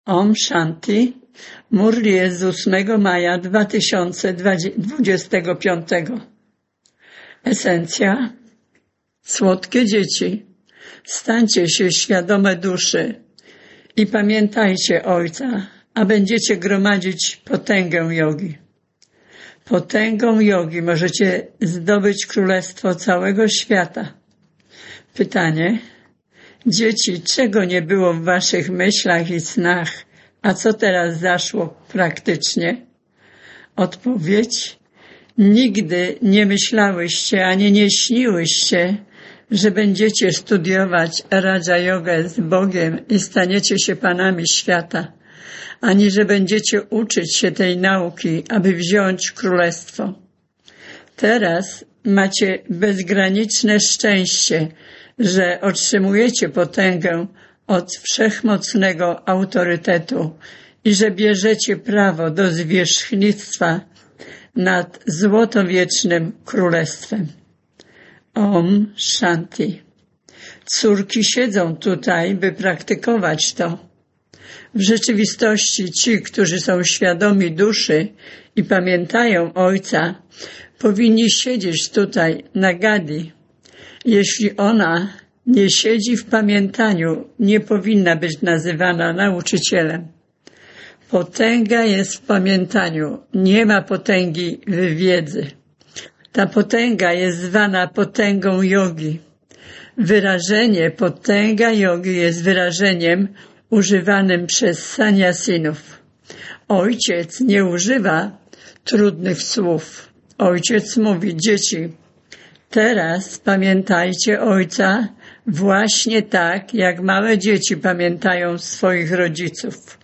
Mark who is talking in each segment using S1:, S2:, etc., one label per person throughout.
S1: Om Shanti, Murli jest z 8 maja 2025. Esencja. Słodkie dzieci, stańcie się świadome duszy i pamiętajcie Ojca, a będziecie gromadzić potęgę jogi. Potęgą jogi możecie zdobyć królestwo całego świata. Pytanie. Dzieci, czego nie było w waszych myślach i snach, a co teraz zaszło praktycznie? Odpowiedź. Nigdy nie myślałyście, ani nie śniłyście, że będziecie studiować Raja Jogę z Bogiem i staniecie się panami świata, ani że będziecie uczyć się tej nauki, aby wziąć królestwo. Teraz macie bezgraniczne szczęście, że otrzymujecie potęgę od wszechmocnego autorytetu i że bierzecie prawo do zwierzchnictwa nad złotowiecznym królestwem. Om Shanti. Córki siedzą tutaj, by praktykować to. W rzeczywistości ci, którzy są świadomi duszy i pamiętają Ojca, powinni siedzieć tutaj na Gadi. Jeśli ona nie siedzi w pamiętaniu, nie powinna być nazywana nauczycielem. Potęga jest w pamiętaniu, nie ma potęgi w wiedzy. Ta potęga jest zwana potęgą jogi. Wyrażenie potęga jogi jest wyrażeniem używanym przez sannyasinów. Ojciec nie używa trudnych słów. Ojciec mówi, dzieci, teraz pamiętajcie Ojca właśnie tak, jak małe dzieci pamiętają swoich rodziców.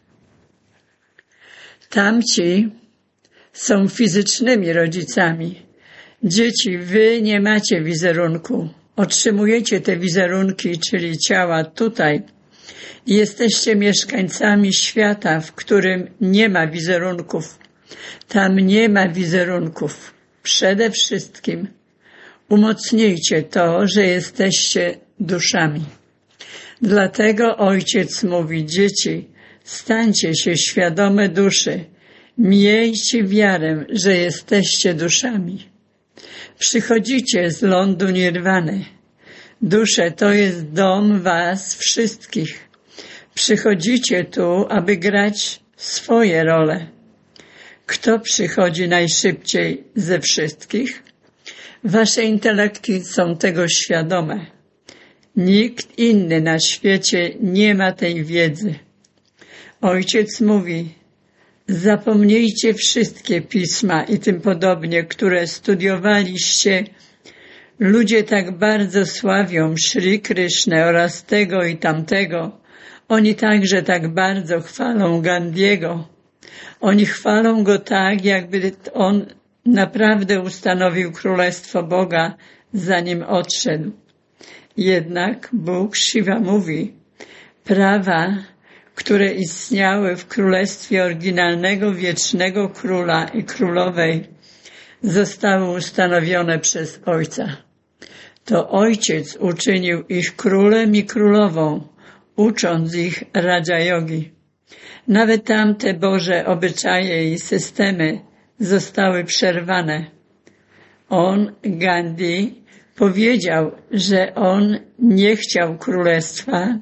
S1: Tamci są fizycznymi rodzicami. Dzieci, wy nie macie wizerunku. Otrzymujecie te wizerunki, czyli ciała tutaj. Jesteście mieszkańcami świata, w którym nie ma wizerunków. Tam nie ma wizerunków. Przede wszystkim umocnijcie to, że jesteście duszami. Dlatego Ojciec mówi, dzieci, stańcie się świadome duszy, miejcie wiarę, że jesteście duszami. Przychodzicie z lądu nirwany. Dusze to jest dom was wszystkich. Przychodzicie tu, aby grać swoje role. Kto przychodzi najszybciej ze wszystkich? Wasze intelekty są tego świadome. Nikt inny na świecie nie ma tej wiedzy. Ojciec mówi, zapomnijcie wszystkie pisma i tym podobnie, które studiowaliście. Ludzie tak bardzo sławią Shri Krishnę oraz tego i tamtego. Oni także tak bardzo chwalą Gandhiego. Oni chwalą go tak, jakby on naprawdę ustanowił królestwo Boga, zanim odszedł. Jednak Bóg Shiva mówi, prawa, które istniały w królestwie oryginalnego wiecznego króla i królowej, zostały ustanowione przez Ojca. To Ojciec uczynił ich królem i królową, ucząc ich Raja Jogi. Nawet tamte Boże obyczaje i systemy zostały przerwane. On, Gandhi, powiedział, że on nie chciał królestwa,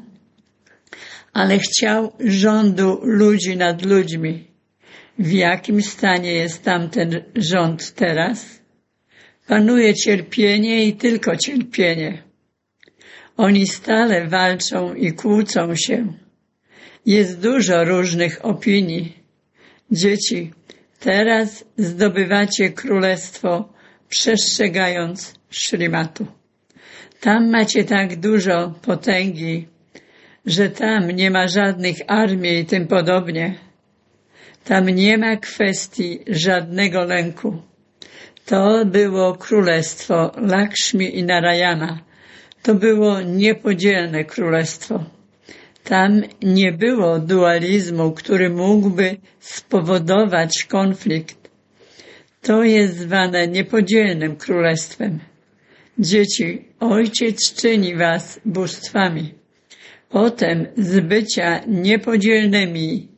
S1: ale chciał rządu ludzi nad ludźmi. W jakim stanie jest tamten rząd teraz? Panuje cierpienie i tylko cierpienie. Oni stale walczą i kłócą się. Jest dużo różnych opinii. Dzieci, teraz zdobywacie królestwo, przestrzegając Śrimatu. Tam macie tak dużo potęgi, że tam nie ma żadnych armii i tym podobnie. Tam nie ma kwestii żadnego lęku. To było królestwo Lakshmi i Narayana. To było niepodzielne królestwo. Tam nie było dualizmu, który mógłby spowodować konflikt. To jest zwane niepodzielnym królestwem. Dzieci, Ojciec czyni was bóstwami. Potem z bycia niepodzielnymi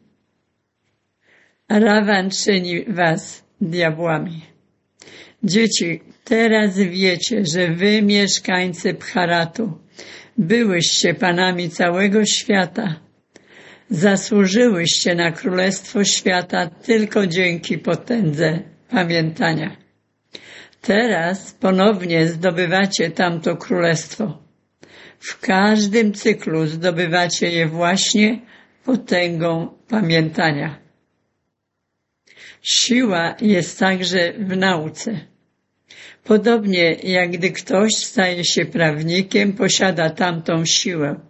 S1: Rawan czyni was diabłami. Dzieci, teraz wiecie, że wy, mieszkańcy Bharatu, byłyście panami całego świata. Zasłużyłyście na królestwo świata tylko dzięki potędze pamiętania. Teraz ponownie zdobywacie tamto królestwo. W każdym cyklu zdobywacie je właśnie potęgą pamiętania. Siła jest także w nauce. Podobnie jak gdy ktoś staje się prawnikiem, posiada tamtą siłę.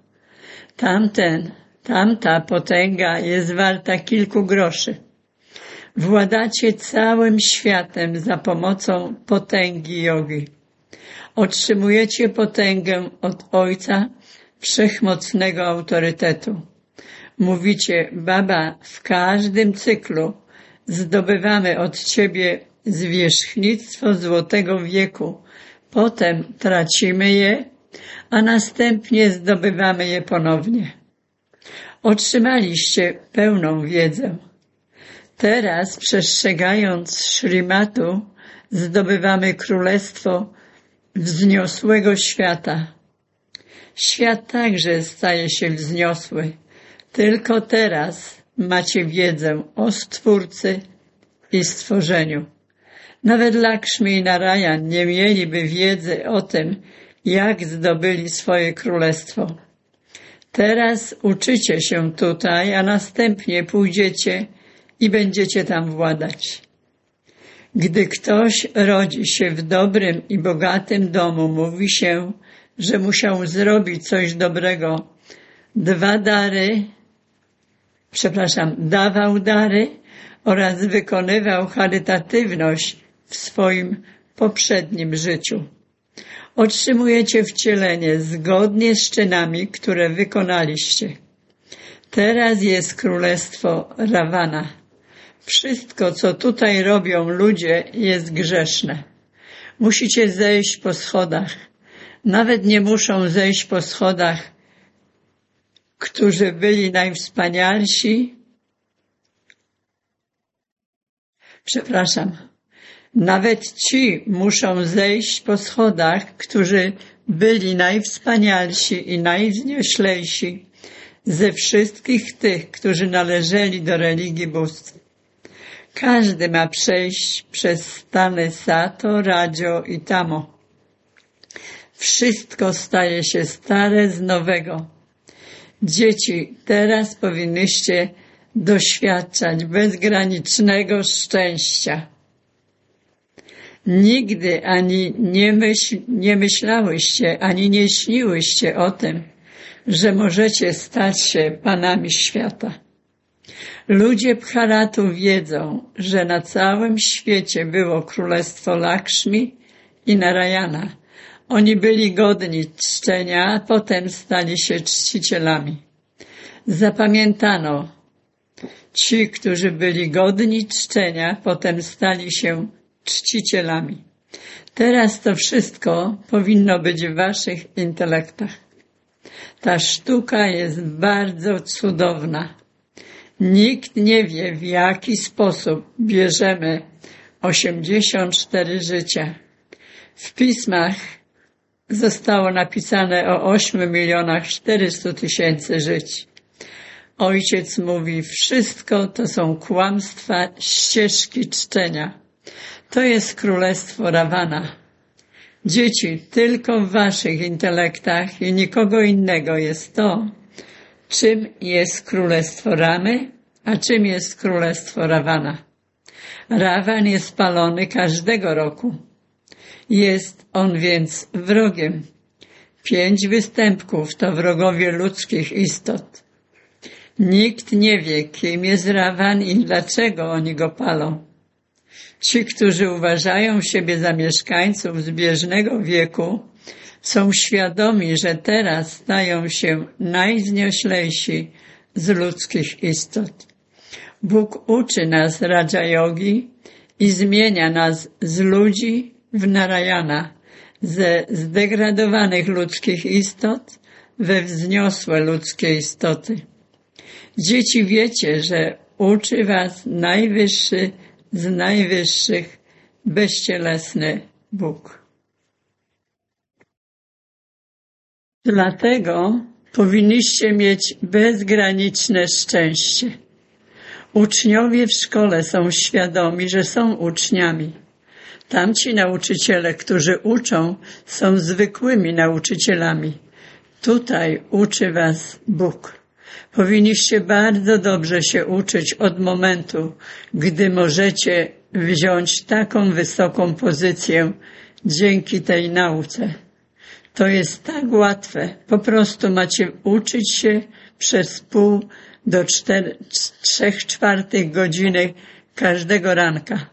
S1: Tamta potęga jest warta kilku groszy. Władacie całym światem za pomocą potęgi jogi. Otrzymujecie potęgę od Ojca Wszechmocnego autorytetu. Mówicie, Baba, w każdym cyklu zdobywamy od Ciebie zwierzchnictwo złotego wieku, potem tracimy je, a następnie zdobywamy je ponownie. Otrzymaliście pełną wiedzę. Teraz, przestrzegając Śrimatu, zdobywamy królestwo wzniosłego świata. Świat także staje się wzniosły. Tylko teraz macie wiedzę o Stwórcy i stworzeniu. Nawet Lakshmi i Narayan nie mieliby wiedzy o tym, jak zdobyli swoje królestwo. Teraz uczycie się tutaj, a następnie pójdziecie i będziecie tam władać. Gdy ktoś rodzi się w dobrym i bogatym domu, mówi się, że musiał zrobić coś dobrego. Dawał dary oraz wykonywał charytatywność w swoim poprzednim życiu. Otrzymujecie wcielenie zgodnie z czynami, które wykonaliście. Teraz jest królestwo Rawana. Wszystko, co tutaj robią ludzie, jest grzeszne. Musicie zejść po schodach. Nawet nie muszą zejść po schodach, którzy byli najwspanialsi. Nawet ci muszą zejść po schodach, którzy byli najwspanialsi i najwznioślejsi ze wszystkich tych, którzy należeli do religii bóstw. Każdy ma przejść przez stany Sato, Radzio i Tamo. Wszystko staje się stare z nowego. Dzieci, teraz powinnyście doświadczać bezgranicznego szczęścia. Nigdy ani nie myślałyście, ani nie śniłyście o tym, że możecie stać się panami świata. Ludzie Bharatu wiedzą, że na całym świecie było królestwo Lakshmi i Narayana. Oni byli godni czczenia, a potem stali się czcicielami. Zapamiętano, ci, którzy byli godni czczenia, potem stali się czcicielami. Teraz to wszystko powinno być w waszych intelektach. Ta sztuka jest bardzo cudowna. Nikt nie wie, w jaki sposób bierzemy 84 życia. W pismach zostało napisane o 8,400,000 żyć. Ojciec mówi, wszystko to są kłamstwa, ścieżki czczenia. To jest królestwo Rawana. Dzieci, tylko w waszych intelektach i nikogo innego jest to, czym jest królestwo Ramy, a czym jest królestwo Rawana. Rawan jest palony każdego roku. Jest on więc wrogiem. 5 występków to wrogowie ludzkich istot. Nikt nie wie, kim jest Rawan i dlaczego oni go palą. Ci, którzy uważają siebie za mieszkańców zbieżnego wieku, są świadomi, że teraz stają się najwznioślejsi z ludzkich istot. Bóg uczy nas Raja Yogi i zmienia nas z ludzi w Narayana, ze zdegradowanych ludzkich istot we wzniosłe ludzkie istoty. Dzieci, wiecie, że uczy was najwyższy z najwyższych, bezcielesny Bóg. Dlatego powinniście mieć bezgraniczne szczęście. Uczniowie w szkole są świadomi, że są uczniami. Tamci nauczyciele, którzy uczą, są zwykłymi nauczycielami. Tutaj uczy was Bóg. Powinniście bardzo dobrze się uczyć od momentu, gdy możecie wziąć taką wysoką pozycję dzięki tej nauce. To jest tak łatwe. Po prostu macie uczyć się przez pół do 3/4 godziny każdego ranka.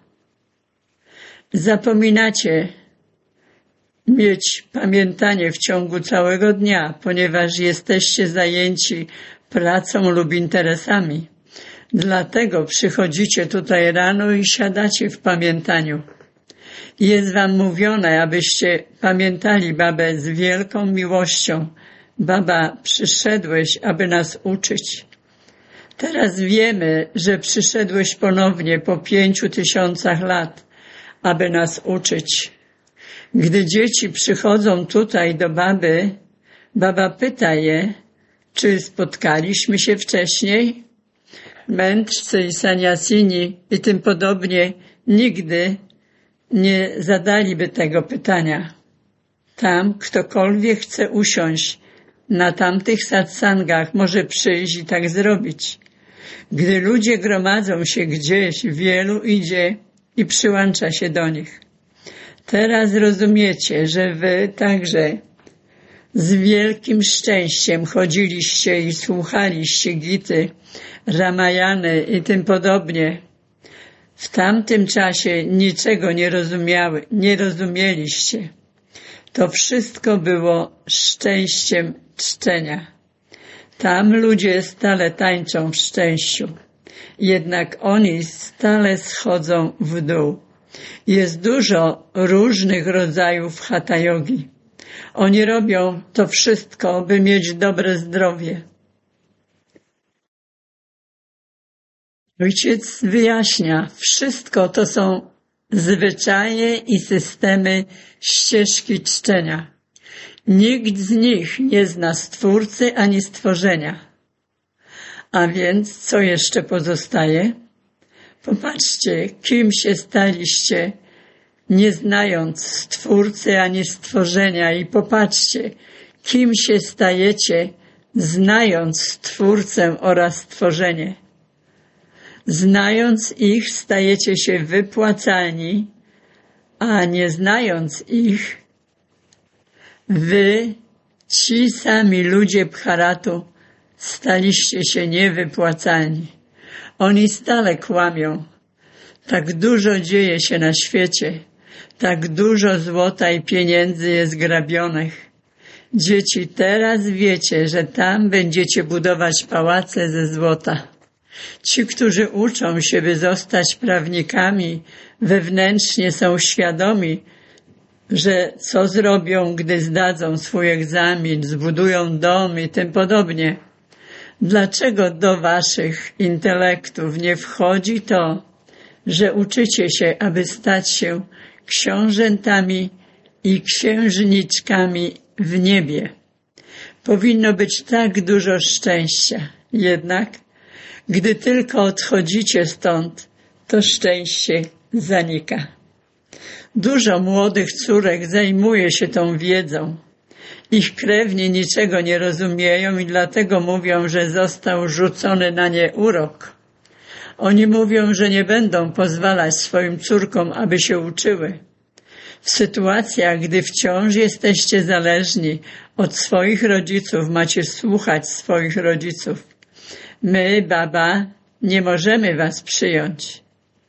S1: Zapominacie mieć pamiętanie w ciągu całego dnia, ponieważ jesteście zajęci pracą lub interesami. Dlatego przychodzicie tutaj rano i siadacie w pamiętaniu. Jest wam mówione, abyście pamiętali babę z wielką miłością. Baba, przyszedłeś, aby nas uczyć. Teraz wiemy, że przyszedłeś ponownie po 5000 lat, aby nas uczyć. Gdy dzieci przychodzą tutaj do baby, baba pyta je, czy spotkaliśmy się wcześniej? Mędrcy i saniasini i tym podobnie nigdy nie zadaliby tego pytania. Tam ktokolwiek chce usiąść na tamtych satsangach, może przyjść i tak zrobić. Gdy ludzie gromadzą się gdzieś, wielu idzie i przyłącza się do nich. Teraz rozumiecie, że wy także z wielkim szczęściem chodziliście i słuchaliście Gity, Ramayany i tym podobnie. W tamtym czasie niczego nie rozumieliście. To wszystko było szczęściem czczenia. Tam ludzie stale tańczą w szczęściu, jednak oni stale schodzą w dół. Jest dużo różnych rodzajów hatha jogi. Oni robią to wszystko, by mieć dobre zdrowie. Ojciec wyjaśnia, wszystko to są zwyczaje i systemy ścieżki czczenia. Nikt z nich nie zna Stwórcy ani stworzenia. A więc co jeszcze pozostaje? Popatrzcie, kim się staliście, nie znając Stwórcy ani stworzenia, i popatrzcie, kim się stajecie, znając Stwórcę oraz stworzenie. Znając ich, stajecie się wypłacalni, a nie znając ich, wy, ci sami ludzie Bharatu, staliście się niewypłacalni. Oni stale kłamią. Tak dużo dzieje się na świecie, tak dużo złota i pieniędzy jest grabionych. Dzieci, teraz wiecie, że tam będziecie budować pałace ze złota. Ci, którzy uczą się, by zostać prawnikami, wewnętrznie są świadomi, że co zrobią, gdy zdadzą swój egzamin, zbudują dom i tym podobnie. Dlaczego do waszych intelektów nie wchodzi to, że uczycie się, aby stać się książętami i księżniczkami w niebie? Powinno być tak dużo szczęścia. Jednak, gdy tylko odchodzicie stąd, to szczęście zanika. Dużo młodych córek zajmuje się tą wiedzą. Ich krewni niczego nie rozumieją i dlatego mówią, że został rzucony na nie urok. Oni mówią, że nie będą pozwalać swoim córkom, aby się uczyły. W sytuacjach, gdy wciąż jesteście zależni od swoich rodziców, macie słuchać swoich rodziców. My, baba, nie możemy was przyjąć.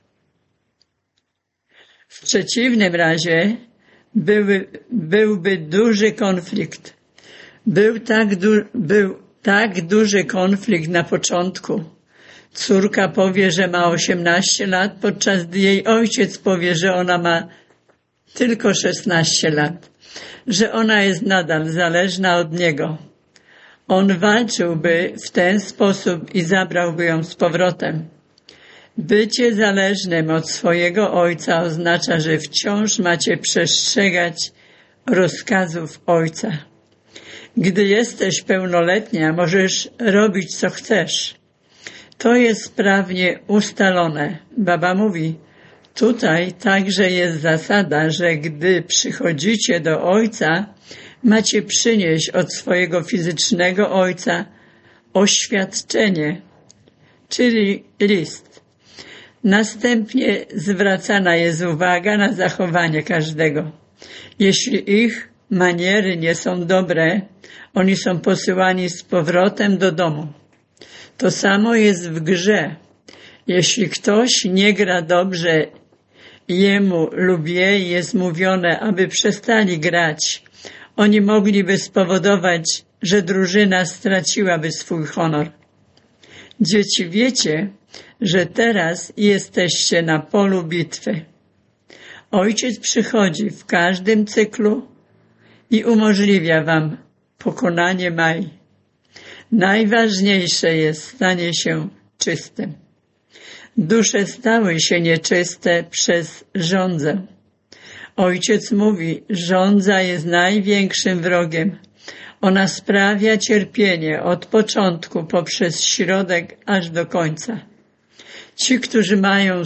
S1: W przeciwnym razie byłby duży konflikt. Był tak duży konflikt na początku. Córka powie, że ma 18 lat, podczas gdy jej ojciec powie, że ona ma tylko 16 lat, że ona jest nadal zależna od niego. On walczyłby w ten sposób i zabrałby ją z powrotem. Bycie zależnym od swojego ojca oznacza, że wciąż macie przestrzegać rozkazów ojca. Gdy jesteś pełnoletnia, możesz robić co chcesz. To jest prawnie ustalone. Baba mówi, tutaj także jest zasada, że gdy przychodzicie do ojca, macie przynieść od swojego fizycznego ojca oświadczenie, czyli list. Następnie zwracana jest uwaga na zachowanie każdego. Jeśli ich maniery nie są dobre, oni są posyłani z powrotem do domu. To samo jest w grze. Jeśli ktoś nie gra dobrze, jemu lub jej jest mówione, aby przestali grać, oni mogliby spowodować, że drużyna straciłaby swój honor. Dzieci, wiecie, że teraz jesteście na polu bitwy. Ojciec przychodzi w każdym cyklu i umożliwia wam pokonanie Mai. Najważniejsze jest stanie się czystym. Dusze stały się nieczyste przez żądzę. Ojciec mówi, żądza jest największym wrogiem. Ona sprawia cierpienie od początku poprzez środek aż do końca. Ci, którzy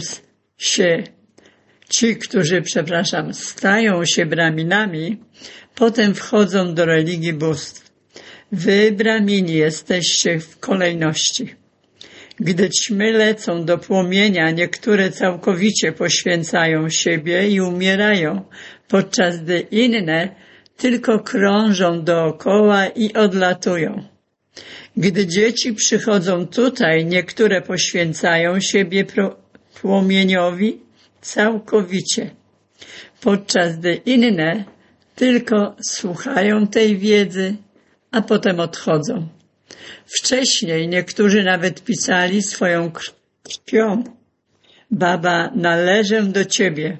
S1: stają się braminami, potem wchodzą do religii bóstw. Wy, bramini, jesteście w kolejności. Gdy ćmy lecą do płomienia, niektóre całkowicie poświęcają siebie i umierają, podczas gdy inne tylko krążą dookoła i odlatują. Gdy dzieci przychodzą tutaj, niektóre poświęcają siebie płomieniowi całkowicie, podczas gdy inne tylko słuchają tej wiedzy, a potem odchodzą. Wcześniej niektórzy nawet pisali swoją krwią: Baba, należę do Ciebie.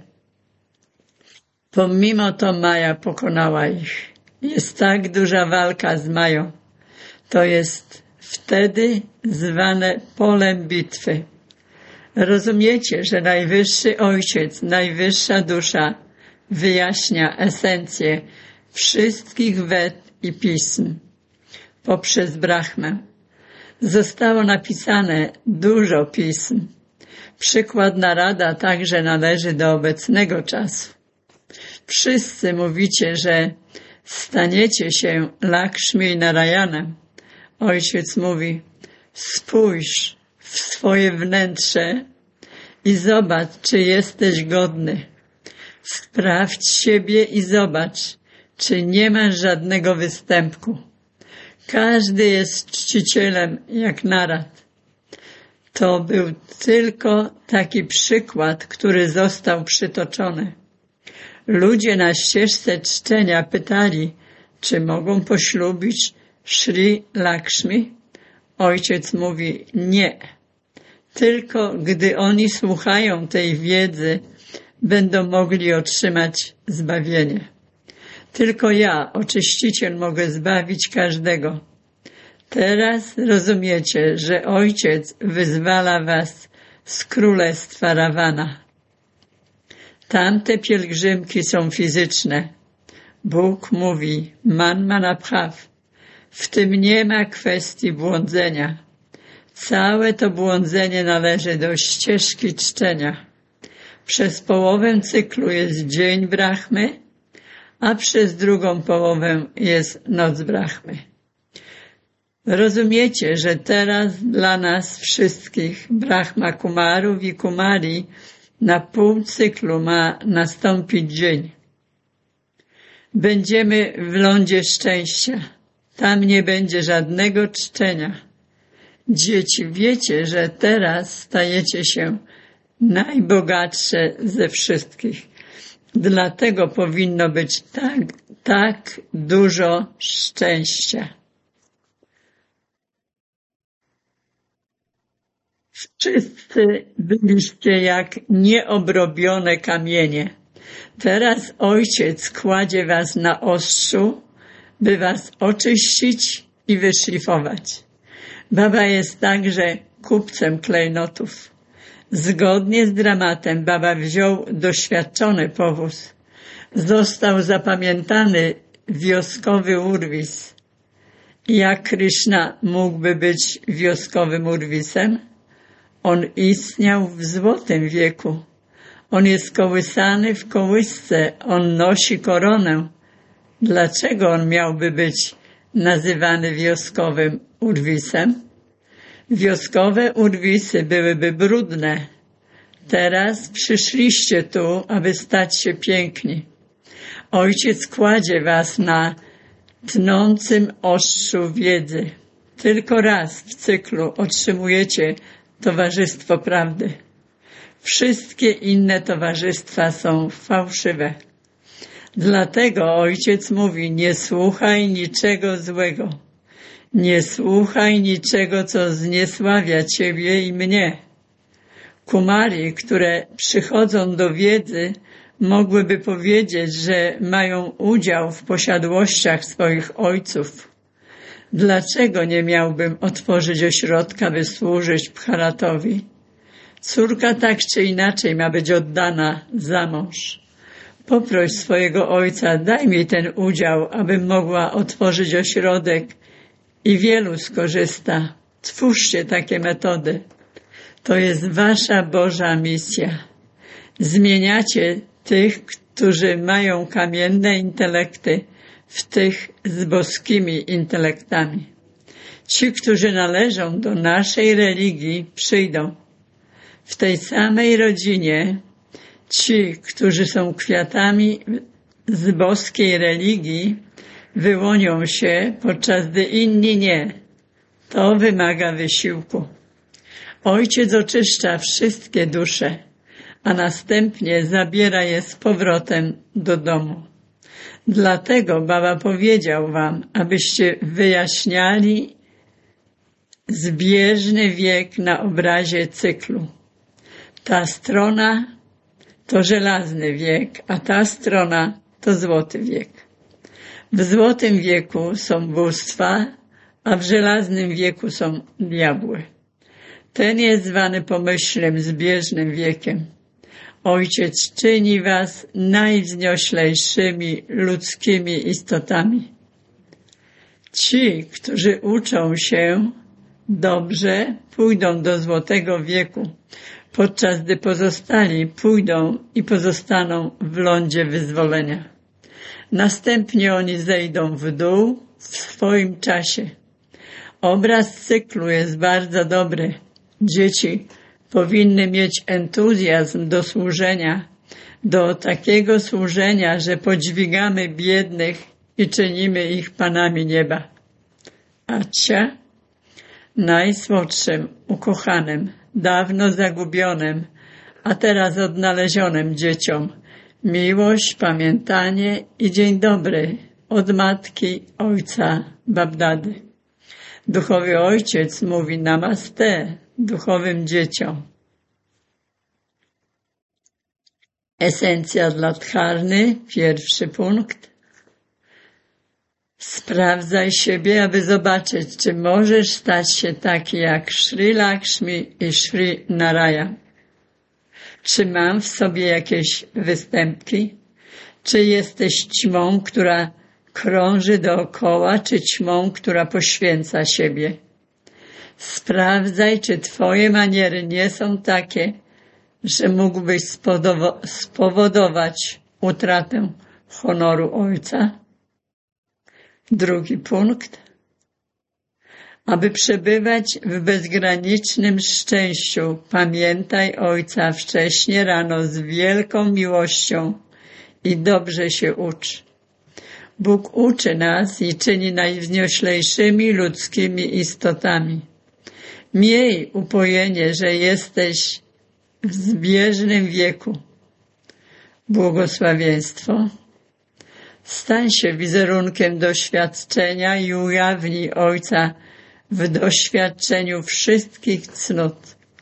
S1: Pomimo to Maja pokonała ich. Jest tak duża walka z Mają. To jest wtedy zwane polem bitwy. Rozumiecie, że Najwyższy Ojciec, Najwyższa Dusza wyjaśnia esencję wszystkich Ved i pism poprzez Brahmę. Zostało napisane dużo pism. Przykład Narada także należy do obecnego czasu. Wszyscy mówicie, że staniecie się Lakshmi i Narayanem. Ojciec mówi, spójrz w swoje wnętrze i zobacz, czy jesteś godny. Sprawdź siebie i zobacz, czy nie masz żadnego występku. Każdy jest czcicielem jak Narad. To był tylko taki przykład, który został przytoczony. Ludzie na ścieżce czczenia pytali, czy mogą poślubić Sri Lakshmi? Ojciec mówi nie. Tylko gdy oni słuchają tej wiedzy, będą mogli otrzymać zbawienie. Tylko ja, oczyściciel, mogę zbawić każdego. Teraz rozumiecie, że Ojciec wyzwala was z królestwa Ravana. Tamte pielgrzymki są fizyczne. Bóg mówi, man manabhav. W tym nie ma kwestii błądzenia. Całe to błądzenie należy do ścieżki czczenia. Przez połowę cyklu jest dzień Brahmy, a przez drugą połowę jest noc Brahmy. Rozumiecie, że teraz dla nas wszystkich, Brahma Kumarów i Kumari, na pół cyklu ma nastąpić dzień. Będziemy w lądzie szczęścia. Tam nie będzie żadnego czczenia. Dzieci, wiecie, że teraz stajecie się najbogatsze ze wszystkich. Dlatego powinno być tak dużo szczęścia. Wszyscy byliście jak nieobrobione kamienie. Teraz Ojciec kładzie was na ostrzu, by was oczyścić i wyszlifować. Baba jest także kupcem klejnotów. Zgodnie z dramatem baba wziął doświadczony powóz. Został zapamiętany wioskowy urwis. Jak Kryszna mógłby być wioskowym urwisem? On istniał w złotym wieku. On jest kołysany w kołysce. On nosi koronę. Dlaczego on miałby być nazywany wioskowym urwisem? Wioskowe urwisy byłyby brudne. Teraz przyszliście tu, aby stać się piękni. Ojciec kładzie was na tnącym ostrzu wiedzy. Tylko raz w cyklu otrzymujecie towarzystwo prawdy. Wszystkie inne towarzystwa są fałszywe. Dlatego Ojciec mówi, nie słuchaj niczego złego. Nie słuchaj niczego, co zniesławia ciebie i mnie. Kumari, które przychodzą do wiedzy, mogłyby powiedzieć, że mają udział w posiadłościach swoich ojców. Dlaczego nie miałbym otworzyć ośrodka, by służyć Bharatowi? Córka tak czy inaczej ma być oddana za mąż. Poproś swojego ojca, daj mi ten udział, abym mogła otworzyć ośrodek i wielu skorzysta. Twórzcie takie metody. To jest wasza Boża misja. Zmieniacie tych, którzy mają kamienne intelekty, w tych z boskimi intelektami. Ci, którzy należą do naszej religii, przyjdą. W tej samej rodzinie ci, którzy są kwiatami z boskiej religii, wyłonią się, podczas gdy inni nie. To wymaga wysiłku. Ojciec oczyszcza wszystkie dusze, a następnie zabiera je z powrotem do domu. Dlatego Baba powiedział wam, abyście wyjaśniali zbieżny wiek na obrazie cyklu. Ta strona to żelazny wiek, a ta strona to złoty wiek. W złotym wieku są bóstwa, a w żelaznym wieku są diabły. Ten jest zwany pomyślnym, zbieżnym wiekiem. Ojciec czyni was najwznioślejszymi ludzkimi istotami. Ci, którzy uczą się dobrze, pójdą do złotego wieku, podczas gdy pozostali pójdą i pozostaną w lądzie wyzwolenia. Następnie oni zejdą w dół w swoim czasie. Obraz cyklu jest bardzo dobry. Dzieci powinny mieć entuzjazm do służenia, do takiego służenia, że podźwigamy biednych i czynimy ich panami nieba. Acia, najsłodszym, ukochanym, dawno zagubionym, a teraz odnalezionym dzieciom, miłość, pamiętanie i dzień dobry od matki, ojca, Babdady. Duchowy ojciec mówi namaste duchowym dzieciom. Esencja dla dharny, pierwszy punkt. Sprawdzaj siebie, aby zobaczyć, czy możesz stać się taki jak Sri Lakshmi i Sri Narayan. Czy mam w sobie jakieś występki? Czy jesteś ćmą, która krąży dookoła, czy ćmą, która poświęca siebie? Sprawdzaj, czy twoje maniery nie są takie, że mógłbyś spowodować utratę honoru ojca. Drugi punkt. Aby przebywać w bezgranicznym szczęściu, pamiętaj ojca wcześnie rano z wielką miłością i dobrze się ucz. Bóg uczy nas i czyni najwznioślejszymi ludzkimi istotami. Miej upojenie, że jesteś w zbieżnym wieku. Błogosławieństwo. Stań się wizerunkiem doświadczenia i ujawnij Ojca w doświadczeniu wszystkich cnót.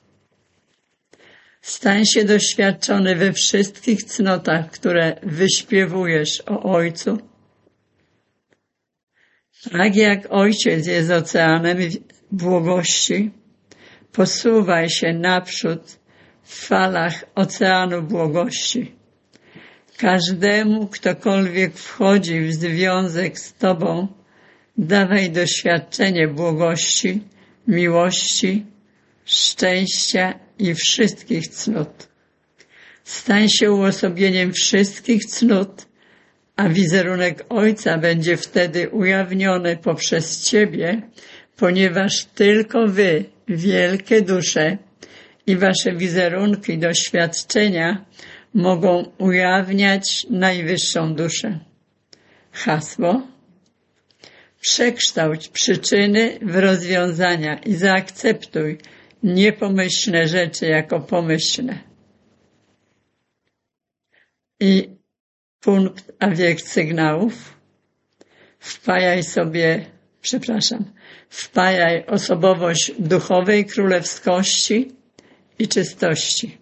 S1: Stań się doświadczony we wszystkich cnotach, które wyśpiewujesz o Ojcu. Tak jak Ojciec jest oceanem błogości, posuwaj się naprzód w falach oceanu błogości. Każdemu, ktokolwiek wchodzi w związek z Tobą, dawaj doświadczenie błogości, miłości, szczęścia i wszystkich cnót. Stań się uosobieniem wszystkich cnót, a wizerunek Ojca będzie wtedy ujawniony poprzez Ciebie, ponieważ tylko Wy, wielkie dusze i Wasze wizerunki doświadczenia mogą ujawniać najwyższą duszę. Hasło: przekształć przyczyny w rozwiązania i zaakceptuj niepomyślne rzeczy jako pomyślne. I punkt, a wiek sygnałów. Wpajaj osobowość duchowej królewskości i czystości.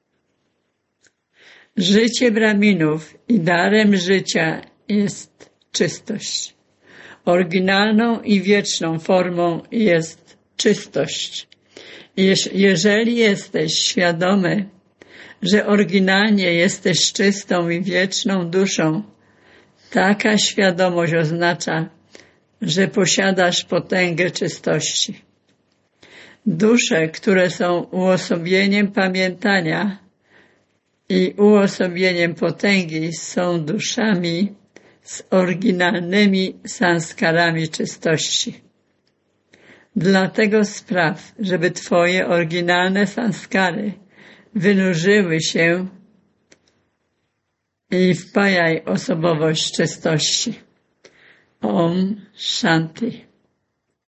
S1: Życie braminów i darem życia jest czystość. Oryginalną i wieczną formą jest czystość. Jeżeli jesteś świadomy, że oryginalnie jesteś czystą i wieczną duszą, taka świadomość oznacza, że posiadasz potęgę czystości. Dusze, które są uosobieniem pamiętania i uosobieniem potęgi, są duszami z oryginalnymi sanskarami czystości. Dlatego spraw, żeby Twoje oryginalne sanskary wynurzyły się i wpajaj osobowość czystości. Om Shanti.